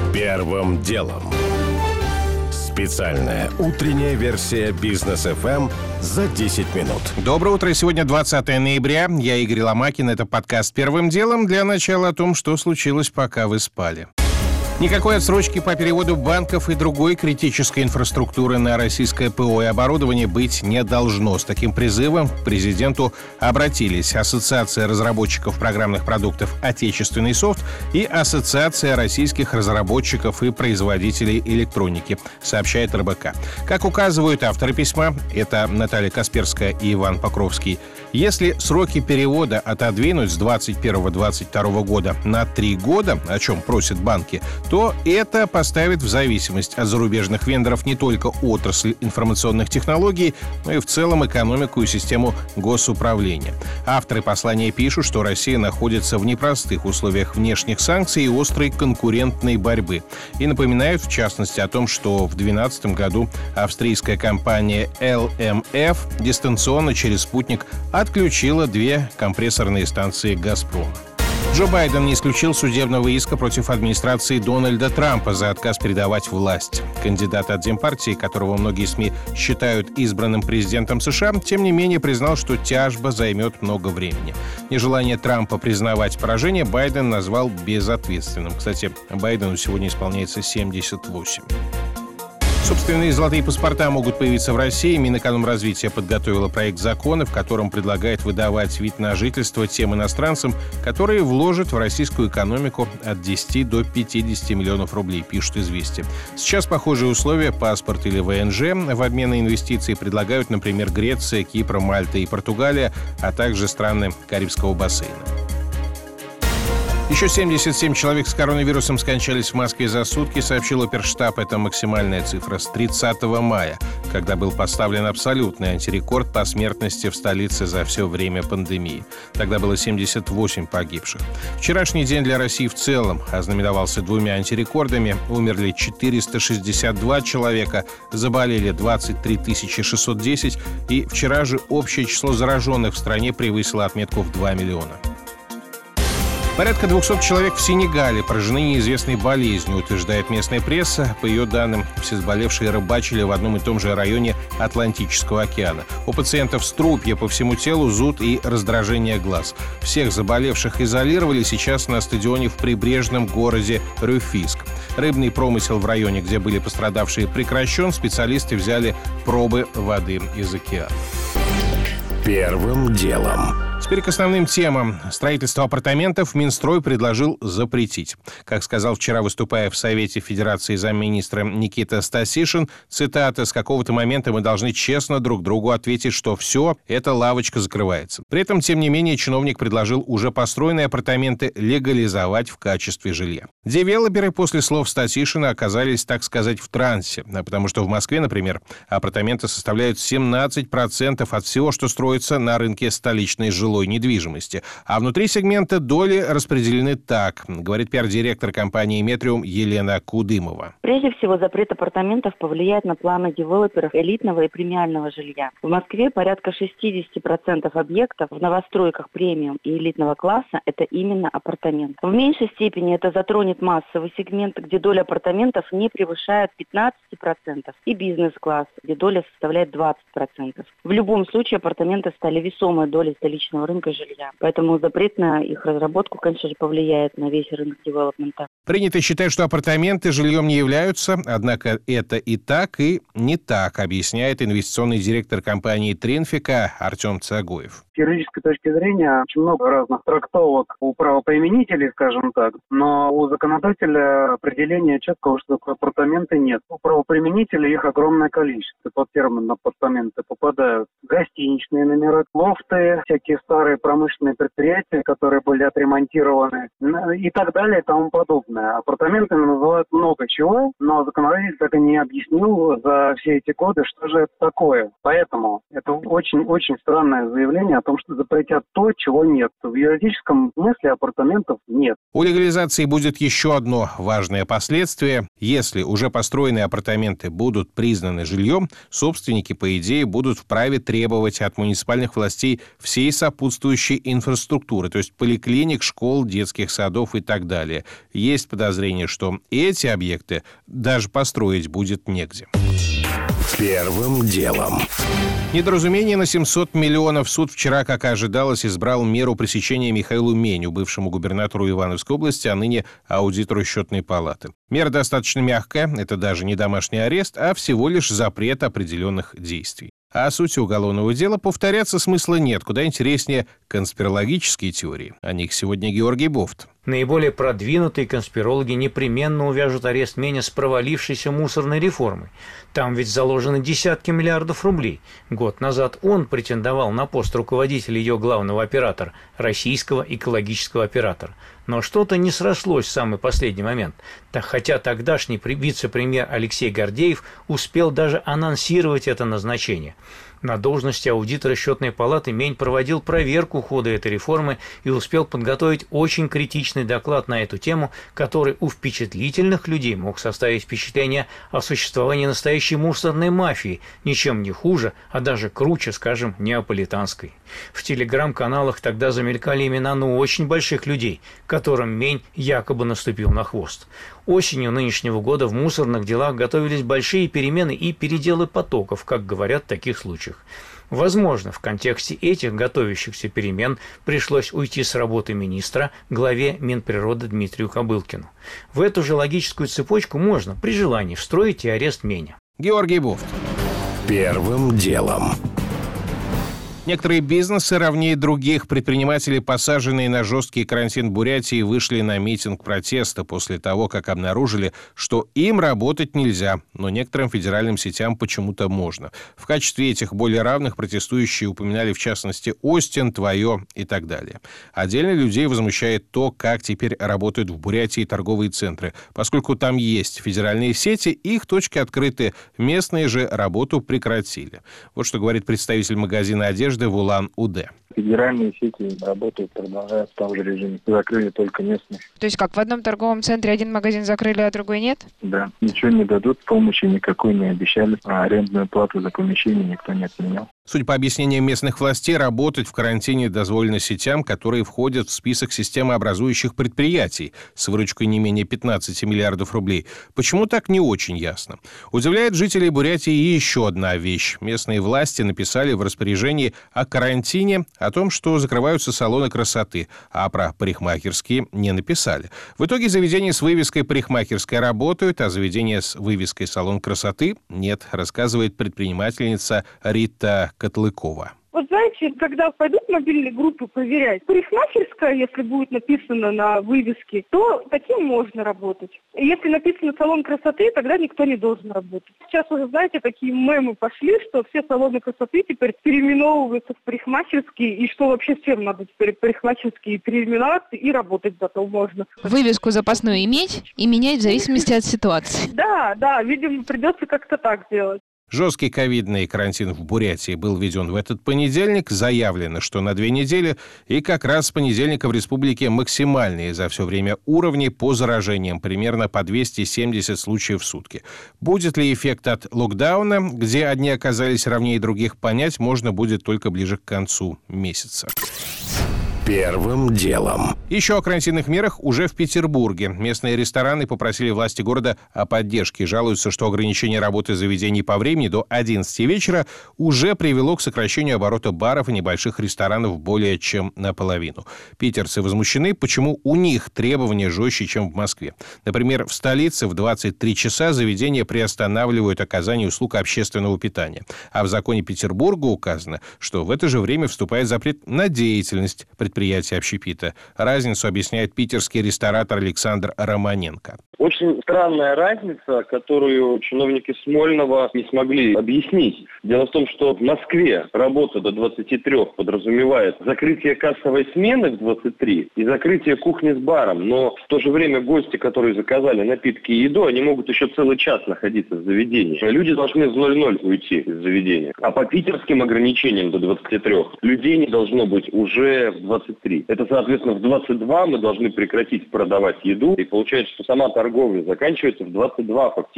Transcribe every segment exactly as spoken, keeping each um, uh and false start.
Первым делом. Специальная утренняя версия Бизнес эф эм за десять минут. Доброе утро. Сегодня двадцатое ноября. Я Игорь Ломакин. Это подкаст «Первым делом». Для начала о том, что случилось, пока вы спали. Никакой отсрочки по переводу банков и другой критической инфраструктуры на российское ПО и оборудование быть не должно. С таким призывом к президенту обратились Ассоциация разработчиков программных продуктов «Отечественный софт» и Ассоциация российских разработчиков и производителей электроники, сообщает эр бэ ка. Как указывают авторы письма, это Наталья Касперская и Иван Покровский, если сроки перевода отодвинуть с двадцать первого — двадцать второго года на три года, о чем просят банки, то это поставит в зависимость от зарубежных вендоров не только отрасль информационных технологий, но и в целом экономику и систему госуправления. Авторы послания пишут, что Россия находится в непростых условиях внешних санкций и острой конкурентной борьбы. И напоминают, в частности, о том, что в две тысячи двенадцатом году австрийская компания эл эм эф дистанционно через спутник отключила две компрессорные станции «Газпрома». Джо Байден не исключил судебного иска против администрации Дональда Трампа за отказ передавать власть. Кандидат от Демпартии, которого многие СМИ считают избранным президентом США, тем не менее признал, что тяжба займет много времени. Нежелание Трампа признавать поражение Байден назвал безответственным. Кстати, Байдену сегодня исполняется семьдесят восемь. Собственные золотые паспорта могут появиться в России. Минэкономразвития подготовила проект закона, в котором предлагает выдавать вид на жительство тем иностранцам, которые вложат в российскую экономику от десяти до пятидесяти миллионов рублей, пишут «Известия». Сейчас похожие условия, паспорт или вэ эн жэ, в обмен на инвестиции предлагают, например, Греция, Кипр, Мальта и Португалия, а также страны Карибского бассейна. Еще семьдесят семь человек с коронавирусом скончались в Москве за сутки, сообщил оперштаб. Это максимальная цифра с тридцатого мая, когда был поставлен абсолютный антирекорд по смертности в столице за все время пандемии. Тогда было семьдесят восемь погибших. Вчерашний день для России в целом ознаменовался двумя антирекордами. Умерли четыреста шестьдесят два человека, заболели двадцать три тысячи шестьсот десять, и вчера же общее число зараженных в стране превысило отметку в два миллиона. Порядка двухсот человек в Сенегале поражены неизвестной болезнью, утверждает местная пресса. По ее данным, все заболевшие рыбачили в одном и том же районе Атлантического океана. У пациентов струпья по всему телу, зуд и раздражение глаз. Всех заболевших изолировали сейчас на стадионе в прибрежном городе Рюфиск. Рыбный промысел в районе, где были пострадавшие, прекращен. Специалисты взяли пробы воды из океана. Первым делом. Теперь к основным темам. Строительство апартаментов Минстрой предложил запретить. Как сказал вчера, выступая в Совете Федерации замминистра Никита Стасишин, цитата: «С какого-то момента мы должны честно друг другу ответить, что все, эта лавочка закрывается». При этом, тем не менее, чиновник предложил уже построенные апартаменты легализовать в качестве жилья. Девелоперы после слов Стасишина оказались, так сказать, в трансе, потому что в Москве, например, апартаменты составляют семнадцать процентов от всего, что строится на рынке столичной жилой недвижимости. А внутри сегмента доли распределены так, говорит пиар-директор компании «Метриум» Елена Кудымова. Прежде всего, запрет апартаментов повлияет на планы девелоперов элитного и премиального жилья. В Москве порядка шестьдесят процентов объектов в новостройках премиум и элитного класса – это именно апартаменты. В меньшей степени это затронет массовый сегмент, где доля апартаментов не превышает пятнадцать процентов, и бизнес-класс, где доля составляет двадцать процентов. В любом случае апартаменты стали весомой долей столичного рынка жилья. Поэтому запрет на их разработку, конечно же, повлияет на весь рынок девелопмента. Принято считать, что апартаменты жильем не являются, однако это и так, и не так, объясняет инвестиционный директор компании «Тринфика» Артем Цагоев. С юридической точки зрения очень много разных трактовок у правоприменителей, скажем так, но у законодателя определения четкого, что такое апартаменты, нет. У правоприменителей их огромное количество. Под термин апартаменты попадают гостиничные номера, лофты, всякие старые промышленные предприятия, которые были отремонтированы, и так далее и тому подобное. Апартаментами называют много чего, но законодатель так и не объяснил за все эти годы, что же это такое. Поэтому это очень-очень странное заявление о том, что запретят то, чего нет. В юридическом смысле апартаментов нет. У легализации будет еще одно важное последствие. Если уже построенные апартаменты будут признаны жильем, собственники, по идее, будут вправе требовать от муниципальных властей всей сопутствующей сопутствующей инфраструктуры, то есть поликлиник, школ, детских садов и так далее. Есть подозрение, что эти объекты даже построить будет негде. Первым делом. Недоразумение на семьсот миллионов. Суд вчера, как и ожидалось, избрал меру пресечения Михаилу Меню, бывшему губернатору Ивановской области, а ныне аудитору Счетной палаты. Мера достаточно мягкая. Это даже не домашний арест, а всего лишь запрет определенных действий. А о сути уголовного дела повторяться смысла нет. Куда интереснее конспирологические теории. О них сегодня Георгий Бофт. Наиболее продвинутые конспирологи непременно увяжут арест Меня с провалившейся мусорной реформой. Там ведь заложены десятки миллиардов рублей. Год назад он претендовал на пост руководителя ее главного оператора, российского экологического оператора. Но что-то не срослось в самый последний момент. Так, хотя тогдашний вице-премьер Алексей Гордеев успел даже анонсировать это назначение. На должности аудитора Счетной палаты Мень проводил проверку хода этой реформы и успел подготовить очень критичный доклад на эту тему, который у впечатлительных людей мог составить впечатление о существовании настоящей мусорной мафии, ничем не хуже, а даже круче, скажем, неаполитанской. В телеграм-каналах тогда замелькали имена ну очень больших людей, которым Мень якобы наступил на хвост. Осенью нынешнего года в мусорных делах готовились большие перемены и переделы потоков, как говорят в таких случаях. Возможно, в контексте этих готовящихся перемен пришлось уйти с работы министра главе Минприроды Дмитрию Кобылкину. В эту же логическую цепочку можно при желании встроить и арест Меня. Георгий Бофт. Первым делом. Некоторые бизнесы равнее других. Предприниматели, посаженные на жесткий карантин в Бурятии, вышли на митинг протеста после того, как обнаружили, что им работать нельзя, но некоторым федеральным сетям почему-то можно. В качестве этих более равных протестующие упоминали, в частности, Остин, Твое и так далее. Отдельно людей возмущает то, как теперь работают в Бурятии торговые центры. Поскольку там есть федеральные сети, их точки открыты, местные же работу прекратили. Вот что говорит представитель магазина одежды в Улан-Удэ. Федеральные сети работают, продолжают в том же режиме. Закрыли только местные. То есть как, в одном торговом центре один магазин закрыли, а другой нет? Да. Ничего не дадут, помощи никакой не обещали, а арендную плату за помещение никто не отменял. Судя по объяснениям местных властей, работать в карантине дозволено сетям, которые входят в список системообразующих предприятий с выручкой не менее пятнадцати миллиардов рублей. Почему так, не очень ясно. Удивляет жителей Бурятии и еще одна вещь. Местные власти написали в распоряжении о карантине, о том, что закрываются салоны красоты, а про парикмахерские не написали. В итоге заведения с вывеской «парикмахерская» работают, а заведения с вывеской «салон красоты» нет, рассказывает предпринимательница Рита Котлыкова. Вот знаете, когда пойдут в мобильные группы проверять, парикмахерская, если будет написано на вывеске, то таким можно работать. Если написано салон красоты, тогда никто не должен работать. Сейчас уже, знаете, такие мемы пошли, что все салоны красоты теперь переименовываются в парикмахерские, и что вообще всем надо теперь парикмахерские переименоваться, и работать зато можно. Вывеску запасную иметь и менять в зависимости от ситуации. Да, да, видимо, придется как-то так делать. Жесткий ковидный карантин в Бурятии был введен в этот понедельник. Заявлено, что на две недели. И как раз с понедельника в республике максимальные за все время уровни по заражениям. Примерно по двести семьдесят случаев в сутки. Будет ли эффект от локдауна, где одни оказались равнее других, понять можно будет только ближе к концу месяца. Первым делом. Еще о карантинных мерах уже в Петербурге. Местные рестораны попросили власти города о поддержке. Жалуются, что ограничение работы заведений по времени до одиннадцати вечера уже привело к сокращению оборота баров и небольших ресторанов более чем наполовину. Питерцы возмущены, почему у них требования жестче, чем в Москве. Например, в столице в двадцать три часа заведения приостанавливают оказание услуг общественного питания. А в законе Петербурга указано, что в это же время вступает запрет на деятельность предприятия общепита. Разницу объясняет питерский ресторатор Александр Романенко. Очень странная разница, которую чиновники Смольного не смогли объяснить. Дело в том, что в Москве работа до двадцати трёх подразумевает закрытие кассовой смены в двадцать три и закрытие кухни с баром. Но в то же время гости, которые заказали напитки и еду, они могут еще целый час находиться в заведении. Люди должны в ноль ноль уйти из заведения. А по питерским ограничениям до двадцати трёх людей не должно быть уже в двадцать три. Это, соответственно, в двадцать два мы должны прекратить продавать еду. И получается, что сама торговля заканчивается в двадцать два фактически.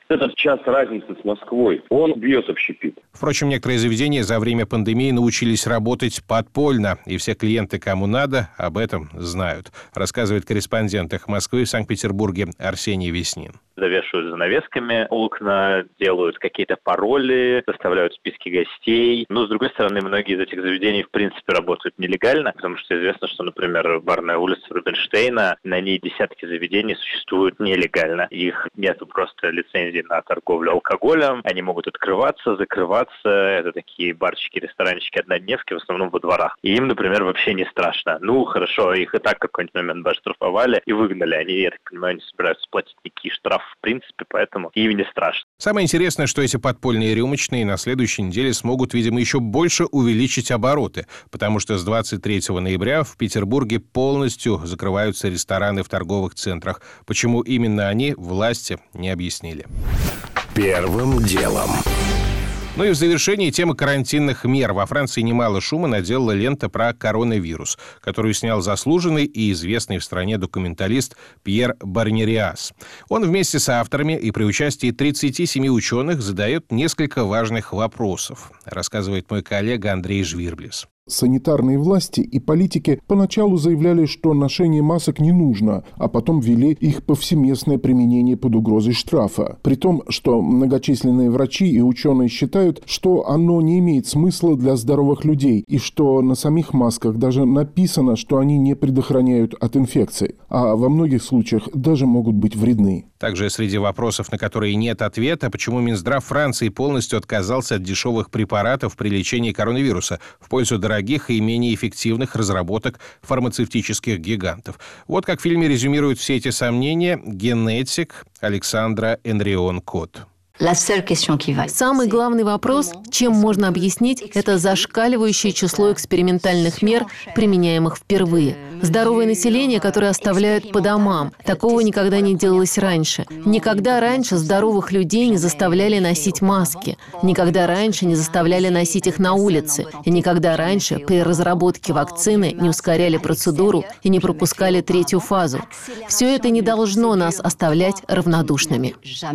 Этот час разницы с Москвой, он бьет общепит. Впрочем, некоторые заведения за время пандемии научились работать подпольно, и все клиенты, кому надо, об этом знают, рассказывает корреспондент «Эхо Москвы» в Санкт-Петербурге Арсений Веснин. Завешивают занавесками окна, делают какие-то пароли, составляют списки гостей. Но, с другой стороны, многие из этих заведений, в принципе, работают нелегально, потому что известно, что, например, барная улица Рубинштейна, на ней десятки заведений существуют нелегально. Их нету просто лицензии на торговлю алкоголем. Они могут открываться, закрываться. Это такие барчики, ресторанчики, однодневки, в основном во дворах. И им, например, вообще не страшно. Ну, хорошо, их и так в какой-нибудь момент бы оштрафовали и выгнали. Они, я так понимаю, не собираются платить никакие штрафы, в принципе, поэтому им не страшно. Самое интересное, что эти подпольные рюмочные на следующей неделе смогут, видимо, еще больше увеличить обороты, потому что с двадцать третьего ноября в Петербурге полностью закрываются рестораны в торговых центрах. Почему именно они, власти не объяснили. Первым делом. Ну и в завершении темы карантинных мер. Во Франции немало шума наделала лента про коронавирус, которую снял заслуженный и известный в стране документалист Пьер Барнериас. Он вместе с авторами и при участии тридцати семи ученых задает несколько важных вопросов, рассказывает мой коллега Андрей Жвирблис. Санитарные власти и политики поначалу заявляли, что ношение масок не нужно, а потом ввели их повсеместное применение под угрозой штрафа. При том, что многочисленные врачи и ученые считают, что оно не имеет смысла для здоровых людей, и что на самих масках даже написано, что они не предохраняют от инфекции, а во многих случаях даже могут быть вредны. Также среди вопросов, на которые нет ответа, почему Минздрав Франции полностью отказался от дешевых препаратов при лечении коронавируса в пользу дорогих и менее эффективных разработок фармацевтических гигантов. Вот как в фильме резюмирует все эти сомнения генетик Александра Энрион-Кот. Самый главный вопрос, чем можно объяснить, это зашкаливающее число экспериментальных мер, применяемых впервые. Здоровое население, которое оставляют по домам. Такого никогда не делалось раньше. Никогда раньше здоровых людей не заставляли носить маски. Никогда раньше не заставляли носить их на улице. И никогда раньше при разработке вакцины не ускоряли процедуру и не пропускали третью фазу. Все это не должно нас оставлять равнодушными.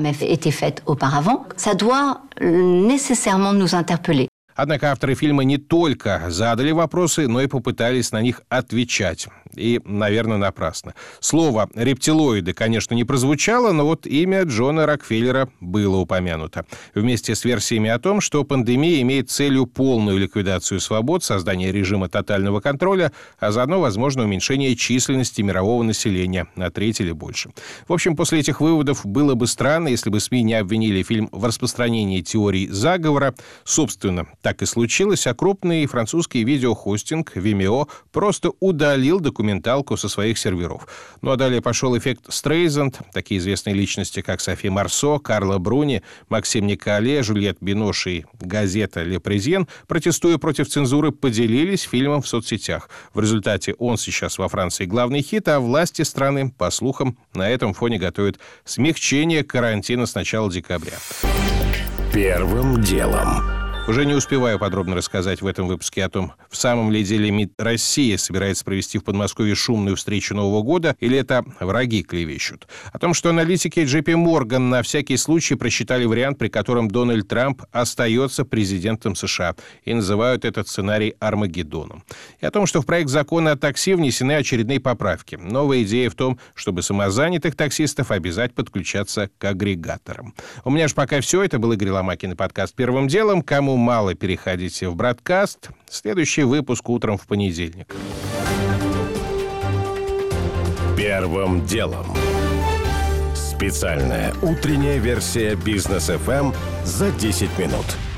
Ça doit nécessairement nous interpeller. Однако авторы фильма не только задали вопросы, но и попытались на них отвечать. И, наверное, напрасно. Слово «рептилоиды», конечно, не прозвучало, но вот имя Джона Рокфеллера было упомянуто. Вместе с версиями о том, что пандемия имеет целью полную ликвидацию свобод, создание режима тотального контроля, а заодно, возможно, уменьшение численности мирового населения на треть или больше. В общем, после этих выводов было бы странно, если бы СМИ не обвинили фильм в распространении теорий заговора. Собственно, так и случилось, а крупный французский видеохостинг Vimeo просто удалил документалку со своих серверов. Ну а далее пошел эффект Стрейзанд. Такие известные личности, как Софи Марсо, Карла Бруни, Максим Николе, Жюльет Бинош и газета «Ле Паризьен», протестуя против цензуры, поделились фильмом в соцсетях. В результате он сейчас во Франции главный хит, а власти страны, по слухам, на этом фоне готовят смягчение карантина с начала декабря. Первым делом. Уже не успеваю подробно рассказать в этом выпуске о том, в самом ли деле МИД России собирается провести в Подмосковье шумную встречу Нового года, или это враги клевещут. О том, что аналитики джей пи Morgan на всякий случай просчитали вариант, при котором Дональд Трамп остается президентом США, и называют этот сценарий Армагеддоном. И о том, что в проект закона о такси внесены очередные поправки. Новая идея в том, чтобы самозанятых таксистов обязать подключаться к агрегаторам. У меня же пока все. Это был Игорь Ломакин и подкаст «Первым делом». Кому мало, переходите в бродкаст. Следующий выпуск утром в понедельник. Первым делом. Специальная утренняя версия Бизнес эф эм за десять минут.